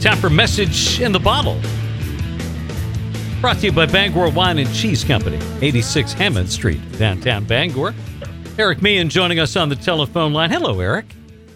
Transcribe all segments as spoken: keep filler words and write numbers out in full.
Time for Message in the Bottle. Brought to you by Bangor Wine and Cheese Company, eighty-six Hammond Street, downtown Bangor. Eric Meehan joining us on the telephone line. Hello, Eric.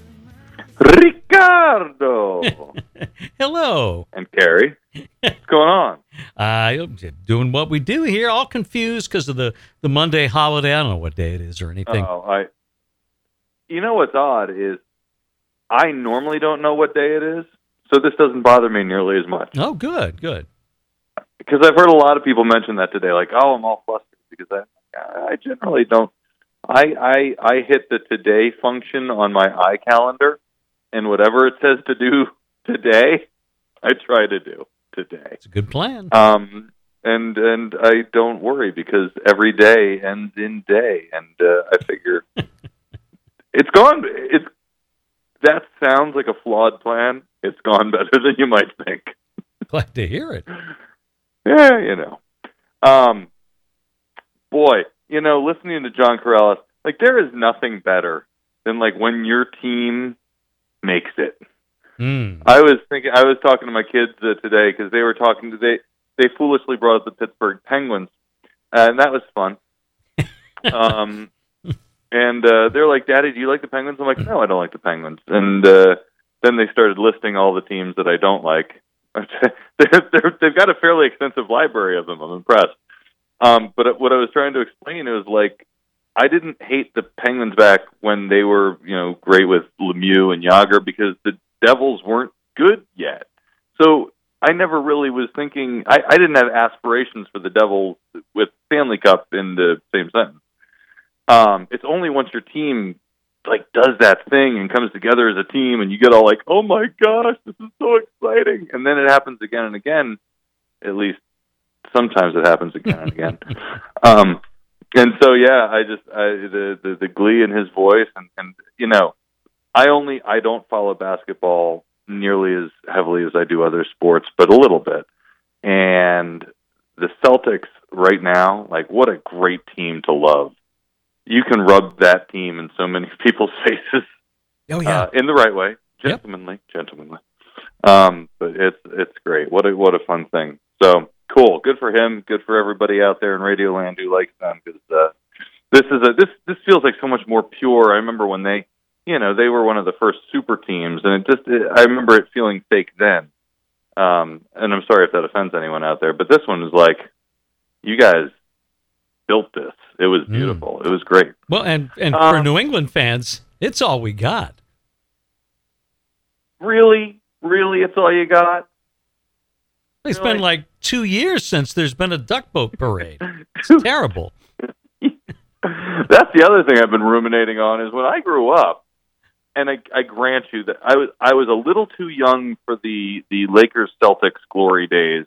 Ricardo. Hello. And Carrie. What's going on? Uh, doing what we do here, all confused because of the, the Monday holiday. I don't know what day it is or anything. Oh, I. You know what's odd is I normally don't know what day it is, so this doesn't bother me nearly as much. Oh, good, good. Because I've heard a lot of people mention that today, like, oh, I'm all flustered because I, I generally don't. I, I, I hit the today function on my iCalendar, and whatever it says to do today, I try to do today. It's a good plan. Um, and and I don't worry because every day ends in day, and uh, I figure it's gone. It's that sounds like a flawed plan. It's gone better than you might think. Glad to hear it. Yeah, you know. Um, boy, you know, listening to John Corrales, like there is nothing better than like when your team makes it. Mm. I was thinking, I was talking to my kids uh, today because they were talking to they they foolishly brought up the Pittsburgh Penguins, uh, and that was fun. um, and uh, they're like, "Daddy, do you like the Penguins?" I'm like, "No, I don't like the Penguins." And uh, then they started listing all the teams that I don't like. they're, they're, they've got a fairly extensive library of them. I'm impressed. Um, but what I was trying to explain is like, I didn't hate the Penguins back when they were, you know, great with Lemieux and Yager because the Devils weren't good yet. So I never really was thinking, I, I didn't have aspirations for the Devils with Stanley Cup in the same sentence. Um, it's only once your team like does that thing and comes together as a team and you get all like, oh my gosh, this is so exciting. And then it happens again and again. At least sometimes it happens again and again. Um, and so, yeah, I just, I, the, the, the glee in his voice and, and, you know, I only, I don't follow basketball nearly as heavily as I do other sports, but a little bit. And the Celtics right now, like what a great team to love. You can rub that team in so many people's faces. Oh yeah, uh, in the right way, gentlemanly, yep. gentlemanly. Um, but it's it's great. What a what a fun thing. So cool, good for him. Good for everybody out there in Radioland who likes them because uh, this is a this this feels like so much more pure. I remember when they, you know, they were one of the first super teams, and it just it, I remember it feeling fake then. Um, and I'm sorry if that offends anyone out there, but this one is like, you guys built this. It was beautiful. Mm. It was great. Well, and, and um, for New England fans, it's all we got. Really? Really? It's all you got? It's really? been like two years since there's been a duck boat parade. It's terrible. That's the other thing I've been ruminating on is when I grew up, and I, I grant you that I was I was a little too young for the, the Lakers Celtics glory days.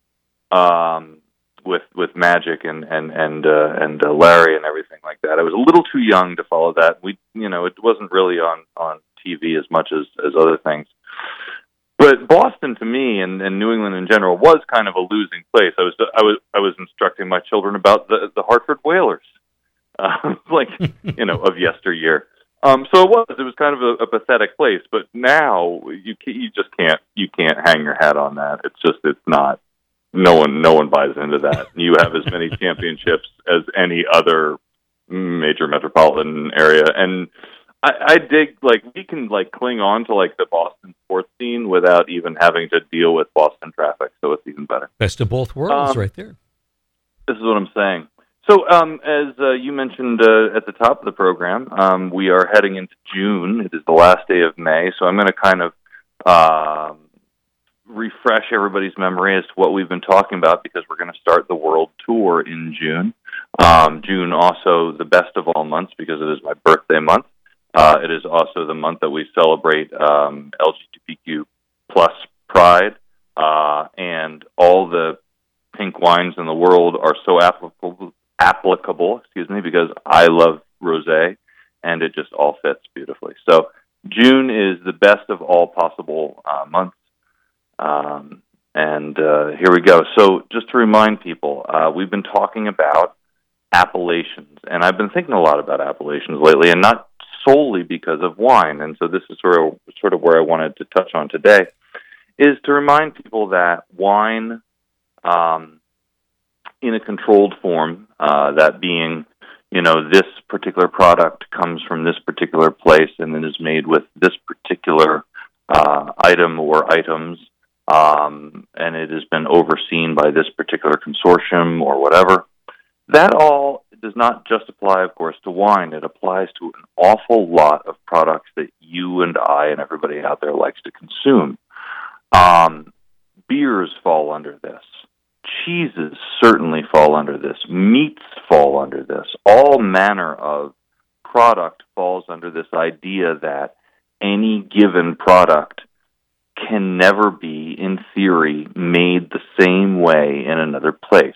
Um with with Magic and and and uh, and uh, Larry and everything like that. I was a little too young to follow that. We, you know, it wasn't really on, on T V as much as, as other things. But Boston, to me, and, and New England in general, was kind of a losing place. I was I was I was instructing my children about the the Hartford Whalers, uh, like you know, of yesteryear. Um, so it was it was kind of a, a pathetic place. But now you you just can't you can't hang your hat on that. It's just it's not. No one, no one buys into that. You have as many championships as any other major metropolitan area, and I, I dig like we can like cling on to like the Boston sports scene without even having to deal with Boston traffic. So it's even better. Best of both worlds, um, right there. This is what I'm saying. So, um, as uh, you mentioned uh, at the top of the program, um, we are heading into June. It is the last day of May, so I'm going to kind of. Um, refresh everybody's memory as to what we've been talking about because we're going to start the world tour in June. Um, June also the best of all months because it is my birthday month. Uh, it is also the month that we celebrate um, L G B T Q plus pride, uh, and all the pink wines in the world are so applicable, applicable, excuse me, because I love rosé, and it just all fits beautifully. So June is the best of all possible uh, months. Um, and uh, here we go. So just to remind people, uh, we've been talking about appellations, and I've been thinking a lot about appellations lately, and not solely because of wine. And so this is sort of, sort of where I wanted to touch on today. is to remind people that wine, um, in a controlled form, uh, that being, you know, this particular product comes from this particular place and then is made with this particular uh, item or items, um, and it has been overseen by this particular consortium or whatever. That all does not just apply, of course, to wine. It applies to an awful lot of products that you and I and everybody out there likes to consume. Um, beers fall under this. Cheeses certainly fall under this. Meats fall under this. All manner of product falls under this idea that any given product can never be, in theory, made the same way in another place.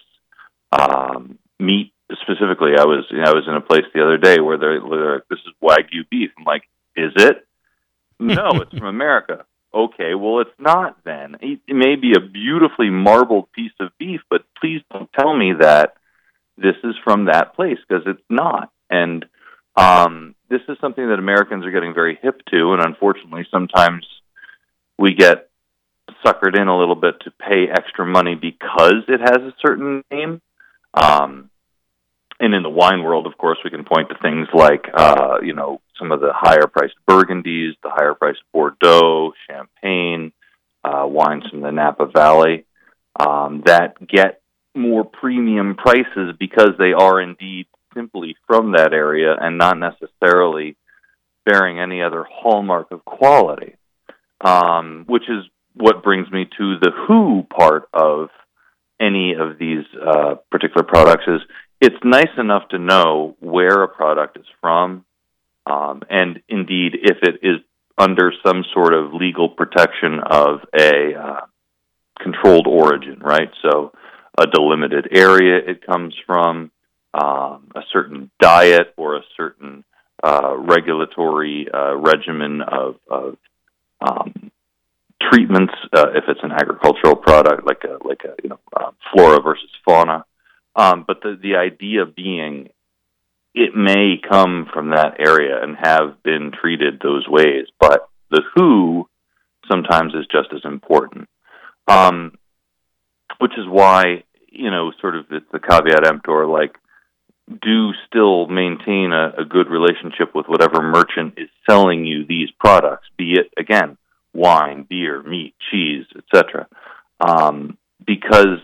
Um, meat specifically, I was you know, I was in a place the other day where they're, where they're like, "This is Wagyu beef." I'm like, "Is it?" No, it's from America. Okay, well, it's not then. It may be a beautifully marbled piece of beef, but please don't tell me that this is from that place, because it's not. And um, this is something that Americans are getting very hip to, and unfortunately sometimes we get suckered in a little bit to pay extra money because it has a certain name. Um, and in the wine world, of course, we can point to things like, uh, you know, some of the higher-priced Burgundies, the higher-priced Bordeaux, Champagne, uh, wines from the Napa Valley, um, that get more premium prices because they are indeed simply from that area and not necessarily bearing any other hallmark of quality, um, which is what brings me to the who part of any of these uh, particular products. Is it's nice enough to know where a product is from, um, and indeed if it is under some sort of legal protection of a uh, controlled origin, right? So a delimited area it comes from, um, a certain diet or a certain uh, regulatory uh, regimen of, of um, treatments, uh, if it's an agricultural product, like a like a you know uh, flora versus fauna. Um, but the the idea being, it may come from that area and have been treated those ways, but the who sometimes is just as important. Um, which is why, you know, sort of it's the caveat emptor, like, do still maintain a, a good relationship with whatever merchant is selling you these products, be it, again, wine, beer, meat, cheese, et cetera. Um, because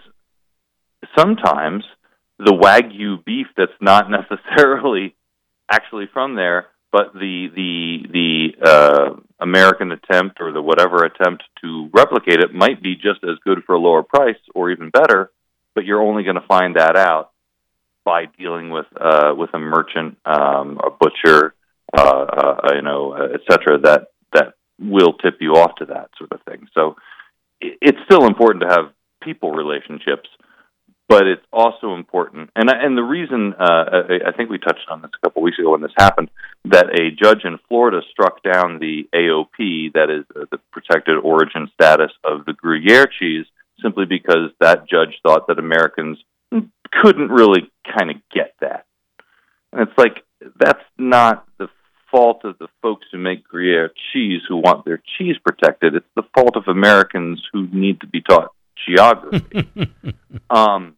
sometimes the Wagyu beef that's not necessarily actually from there, but the the the uh, American attempt or the whatever attempt to replicate it might be just as good for a lower price or even better, but you're only going to find that out by dealing with uh, with a merchant, um, a butcher, uh, uh, you know, et cetera, that that will tip you off to that sort of thing. So it's still important to have people relationships, but it's also important, and and the reason uh, I, I think we touched on this a couple weeks ago when this happened, that a judge in Florida struck down the A O P, that is uh, the protected origin status of the Gruyere cheese, simply because that judge thought that Americans couldn't really kind of get that. And it's like, that's not the fault of the folks who make Gruyere cheese who want their cheese protected. It's the fault of Americans who need to be taught geography. um,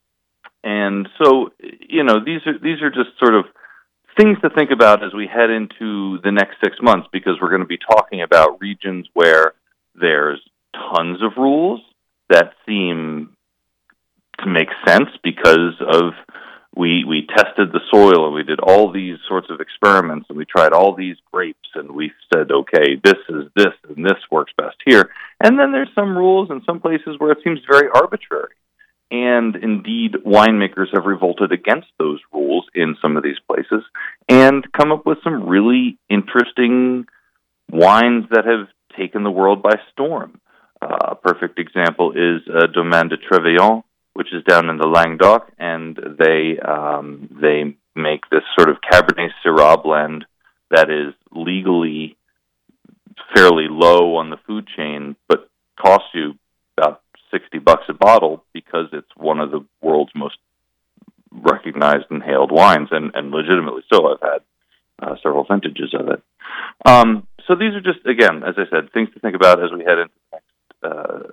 and so, you know, these are these are just sort of things to think about as we head into the next six months, because we're going to be talking about regions where there's tons of rules that seem to make sense because of we we tested the soil and we did all these sorts of experiments and we tried all these grapes and we said, okay, this is this and this works best here. And then there's some rules in some places where it seems very arbitrary. And indeed, winemakers have revolted against those rules in some of these places and come up with some really interesting wines that have taken the world by storm. Uh, a perfect example is uh, Domaine de Trevillon, which is down in the Languedoc, and they um, they make this sort of Cabernet Syrah blend that is legally fairly low on the food chain, but costs you about sixty bucks a bottle because it's one of the world's most recognized and hailed wines, and, and legitimately so. I've had uh, several vintages of it. Um, so these are just, again, as I said, things to think about as we head into the next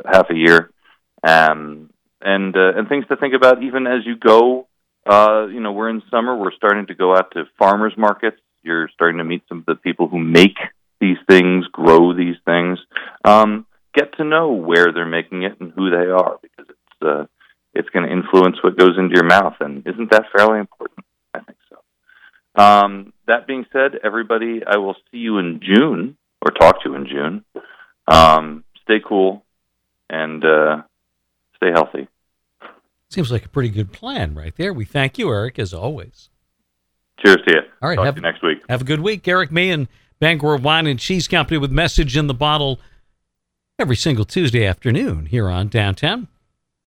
half a year, um, and uh, and things to think about even as you go. Uh, you know, we're in summer. We're starting to go out to farmers markets. You're starting to meet some of the people who make these things, grow these things. Um, get to know where they're making it and who they are, because it's uh, it's going to influence what goes into your mouth, and isn't that fairly important? I think so. Um, that being said, everybody, I will see you in June, or talk to you in June. Um, stay cool and uh, stay healthy. Seems like a pretty good plan right there. We thank you, Eric, as always. Cheers to you. All right. Talk have, to you next week. Have a good week. Eric Meehan, Bangor Wine and Cheese Company, with Message in the Bottle every single Tuesday afternoon here on Downtown.